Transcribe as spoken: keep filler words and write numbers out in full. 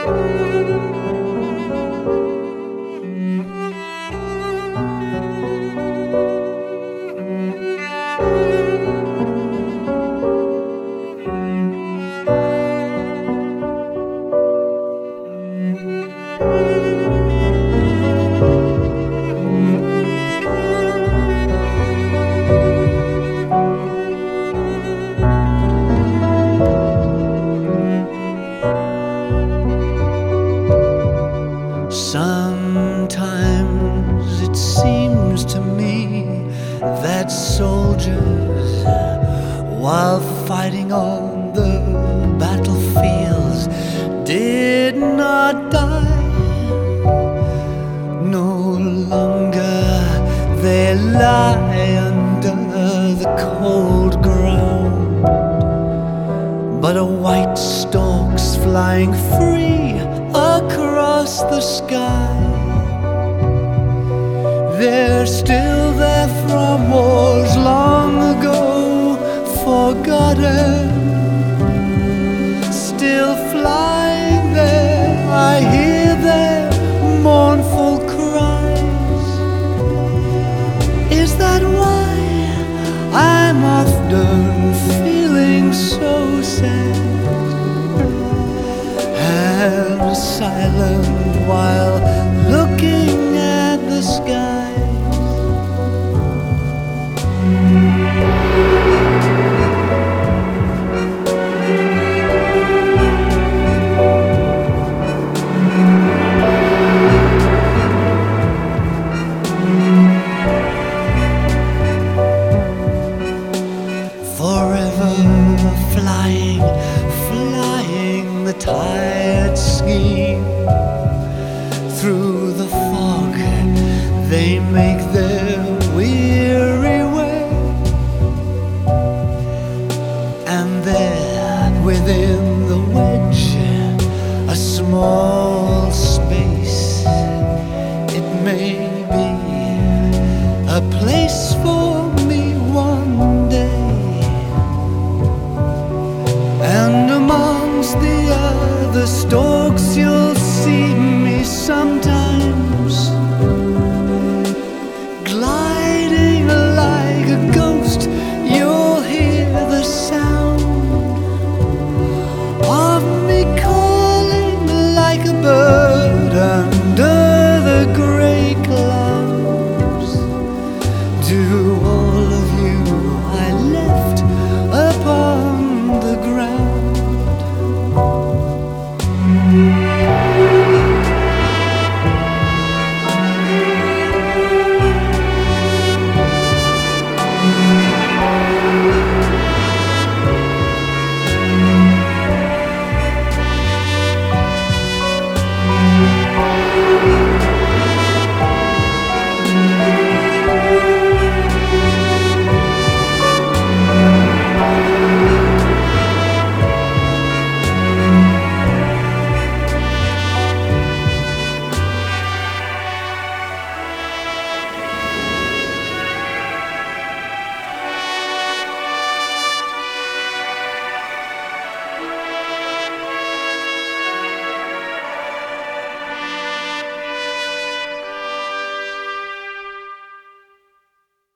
Sometimes it seems to me that soldiers, while fighting on the battlefields, did not die. No longer they lie under the cold ground, but a white stork's flying free across the sky. They're still there from wars long ago forgotten, still flying there. I hear their mournful cries. Is that why I'm often feeling so sad and silent while looking at the skies? Forever flying, flying the tired scheme. Through the fog they make their weary way, and there within the wedge, a small space, it may be a place for me one day. And amongst the other storks you'll see me some